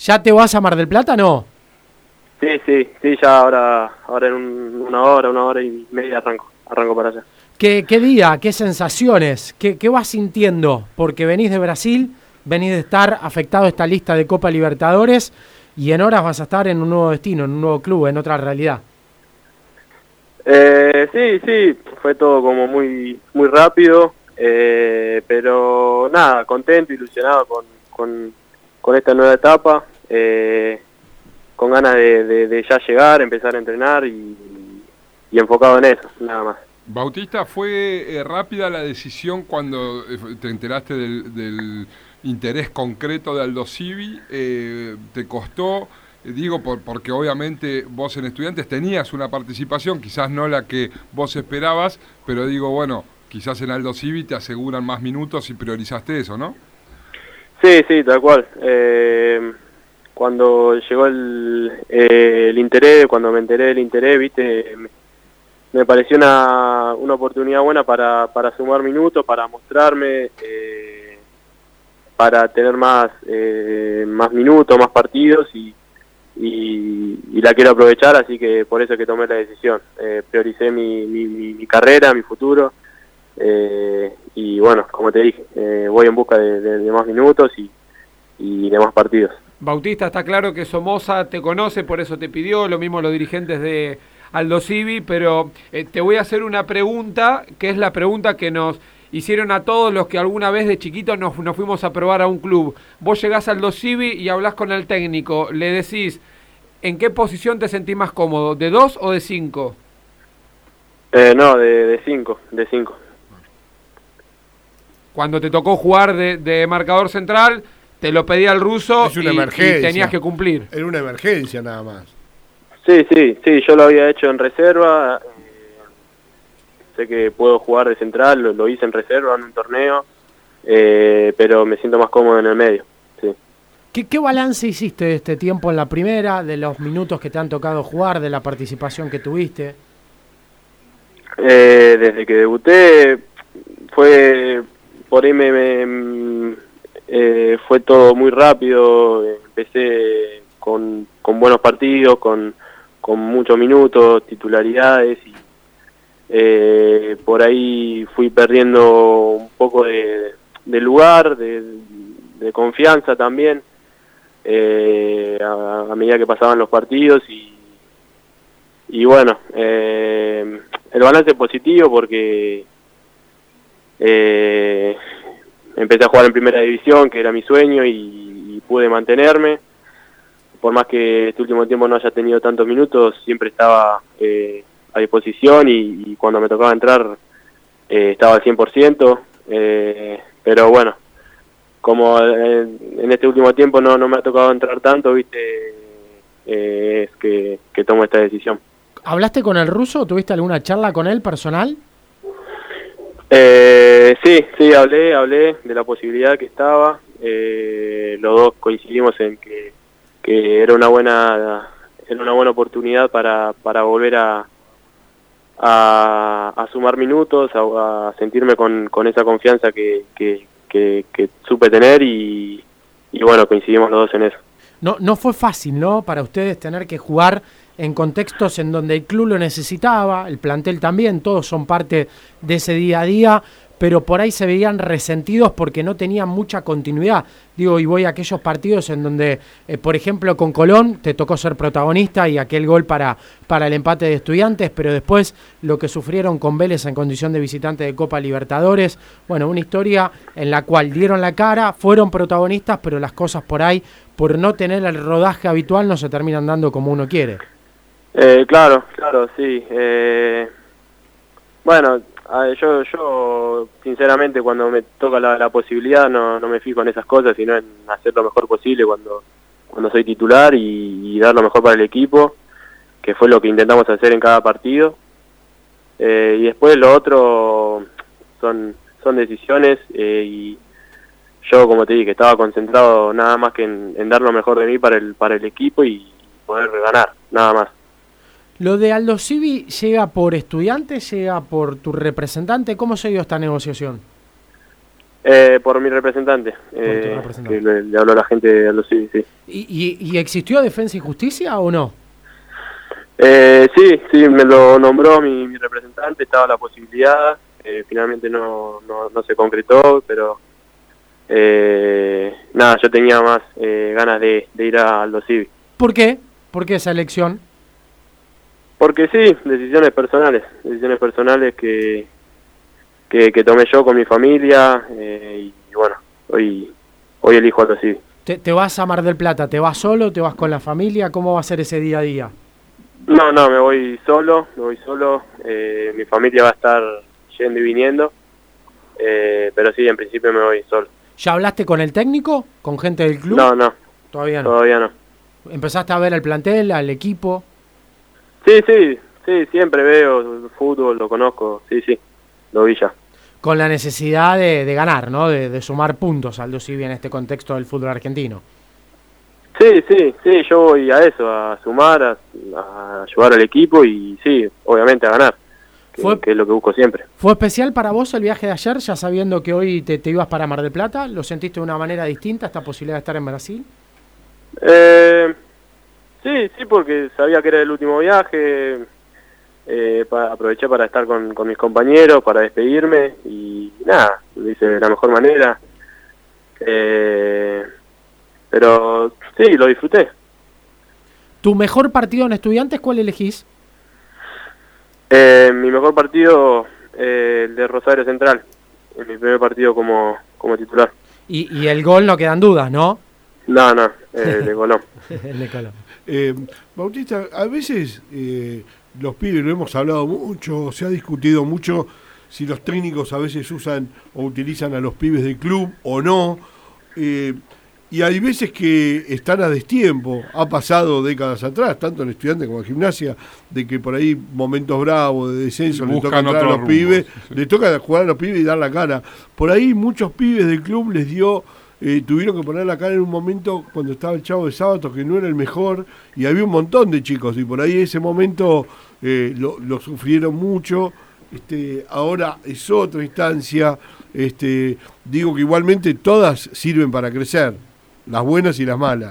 ¿Ya te vas a Mar del Plata, no? Sí, ya ahora en una hora y media arranco para allá. ¿Qué día, qué sensaciones, qué vas sintiendo? Porque venís de Brasil, venís de estar afectado a esta lista de Copa Libertadores y en horas vas a estar en un nuevo destino, en un nuevo club, en otra realidad. Sí, fue todo como muy rápido, pero nada, contento, ilusionado con esta nueva etapa, con ganas de ya llegar, empezar a entrenar y enfocado en eso, nada más. Bautista, ¿fue rápida la decisión cuando te enteraste del interés concreto de Aldo Civi? ¿Te costó? Digo, porque obviamente vos en Estudiantes tenías una participación, quizás no la que vos esperabas, pero digo, bueno, quizás en Aldo Civi te aseguran más minutos y priorizaste eso, ¿no? Sí, tal cual. Cuando llegó el interés, cuando me enteré del interés, viste, me pareció una oportunidad buena para sumar minutos, para mostrarme, para tener más minutos, más partidos y la quiero aprovechar, así que por eso que tomé la decisión. Prioricé mi carrera, mi futuro, y bueno, como te dije, voy en busca de más minutos y de más partidos. Bautista, está claro que Somoza te conoce, por eso te pidió, lo mismo los dirigentes de Aldo Civi, pero te voy a hacer una pregunta, que es la pregunta que nos hicieron a todos los que alguna vez de chiquitos nos fuimos a probar a un club. Vos llegás al Aldo Civi y hablás con el técnico, le decís, ¿en qué posición te sentís más cómodo? ¿De 2 o de 5? No, de 5. Cuando te tocó jugar de marcador central, te lo pedía el ruso y tenías que cumplir. Era una emergencia nada más. Sí, yo lo había hecho en reserva, sé que puedo jugar de central, lo hice en reserva en un torneo, pero me siento más cómodo en el medio, sí. ¿Qué balance hiciste de este tiempo en la primera, de los minutos que te han tocado jugar, de la participación que tuviste? Desde que debuté, por ahí fue todo muy rápido, empecé con buenos partidos, con muchos minutos, titularidades y por ahí fui perdiendo un poco de lugar, de confianza también, a medida que pasaban los partidos y bueno, el balance es positivo porque empecé a jugar en primera división, que era mi sueño, y pude mantenerme. Por más que este último tiempo no haya tenido tantos minutos, siempre estaba a disposición y cuando me tocaba entrar estaba al 100%. Pero bueno, como en este último tiempo no me ha tocado entrar tanto, viste, es que tomo esta decisión. ¿Hablaste con el ruso? ¿Tuviste alguna charla con él personal? Sí, hablé de la posibilidad que estaba. Los dos coincidimos en que era una buena oportunidad para volver a sumar minutos, a sentirme con esa confianza que supe tener y bueno, coincidimos los dos en eso. No fue fácil, ¿no? Para ustedes tener que jugar en contextos en donde el club lo necesitaba, el plantel también, todos son parte de ese día a día, pero por ahí se veían resentidos porque no tenían mucha continuidad. Digo, y voy a aquellos partidos en donde, por ejemplo, con Colón te tocó ser protagonista y aquel gol para el empate de Estudiantes, pero después lo que sufrieron con Vélez en condición de visitante de Copa Libertadores, bueno, una historia en la cual dieron la cara, fueron protagonistas, pero las cosas por ahí, por no tener el rodaje habitual, no se terminan dando como uno quiere. Claro, sí. Bueno, yo sinceramente cuando me toca la posibilidad no me fijo en esas cosas, sino en hacer lo mejor posible cuando soy titular y dar lo mejor para el equipo, que fue lo que intentamos hacer en cada partido. Y después lo otro son decisiones y yo, como te dije, estaba concentrado nada más que en dar lo mejor de mí para el equipo y poder ganar, nada más. ¿Lo de Aldo Civi llega por Estudiantes, llega por tu representante? ¿Cómo se dio esta negociación? Por mi representante, tu representante. que le habló a la gente de Aldo Civi, sí. ¿Y existió Defensa y Justicia o no? Sí, me lo nombró mi representante, estaba la posibilidad, finalmente no se concretó, pero nada, yo tenía más ganas de ir a Aldo Civi. ¿Por qué? ¿Por qué esa elección? Porque sí, decisiones personales que tomé yo con mi familia, y bueno, hoy elijo Aldo Civi. ¿Te vas a Mar del Plata? ¿Te vas solo? ¿Te vas con la familia? ¿Cómo va a ser ese día a día? No, me voy solo, mi familia va a estar yendo y viniendo, pero sí, en principio me voy solo. ¿Ya hablaste con el técnico? ¿Con gente del club? No. Todavía no. Todavía no. ¿Empezaste a ver el plantel, al equipo? Sí, siempre veo el fútbol, lo conozco, sí, lo vi ya. Con la necesidad de ganar, ¿no? De sumar puntos, Aldo Civi, en este contexto del fútbol argentino. Sí, yo voy a eso, a sumar, a ayudar al equipo y sí, obviamente a ganar, que es lo que busco siempre. ¿Fue especial para vos el viaje de ayer, ya sabiendo que hoy te ibas para Mar del Plata? ¿Lo sentiste de una manera distinta, esta posibilidad de estar en Brasil? Sí, porque sabía que era el último viaje, aproveché para estar con mis compañeros, para despedirme y nada, lo hice de la mejor manera. Pero sí, lo disfruté. ¿Tu mejor partido en Estudiantes cuál elegís? Mi mejor partido, el de Rosario Central, en mi primer partido como titular. Y el gol no quedan dudas, ¿no? No, el de Colón. El de Colón. Bautista, a veces los pibes, lo hemos hablado mucho, se ha discutido mucho si los técnicos a veces usan o utilizan a los pibes del club o no, y hay veces que están a destiempo. Ha pasado décadas atrás, tanto en Estudiantes como en Gimnasia, de que por ahí momentos bravos de descenso le toca entrar a los pibes, le toca jugar a los pibes y dar la cara. Por ahí muchos pibes del club les dio... tuvieron que poner la cara en un momento cuando estaba el Chavo de Sábato, que no era el mejor, y había un montón de chicos, y por ahí ese momento lo sufrieron mucho. Ahora es otra instancia. Digo que igualmente todas sirven para crecer, las buenas y las malas.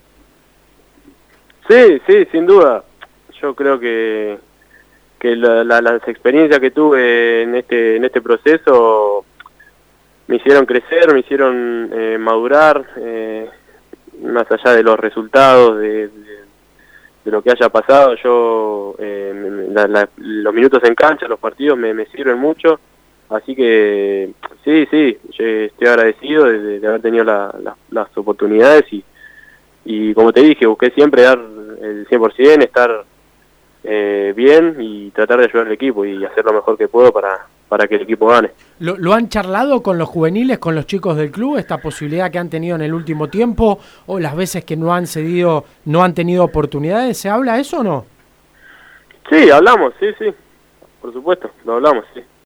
Sí, sin duda. Yo creo que las experiencias que tuve en este proceso me hicieron crecer, me hicieron madurar, más allá de los resultados, de lo que haya pasado. Yo los minutos en cancha, los partidos me sirven mucho, así que sí, yo estoy agradecido de haber tenido las oportunidades y como te dije, busqué siempre dar el 100%, estar bien y tratar de ayudar al equipo y hacer lo mejor que puedo para que el equipo gane. ¿Lo han charlado con los juveniles, con los chicos del club, esta posibilidad que han tenido en el último tiempo, o las veces que no han tenido oportunidades? ¿Se habla eso o no? Sí, hablamos, sí, por supuesto, lo hablamos, sí.